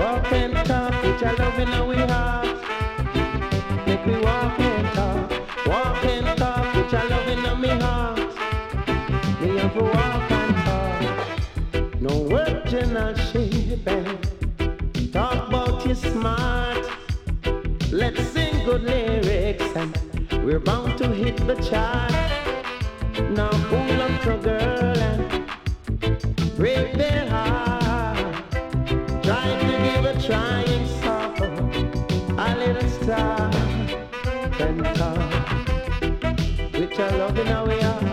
Walk and talk, which I love in our heart. Make me walk and talk, which I love in my heart. Me have to walk and talk. No original shape. Talk about you smart. Let's sing good lyrics and we're bound to hit the chart. Now pull up your girl and break their heart. Try to give a trying song a little star and talk, which I love in our heart.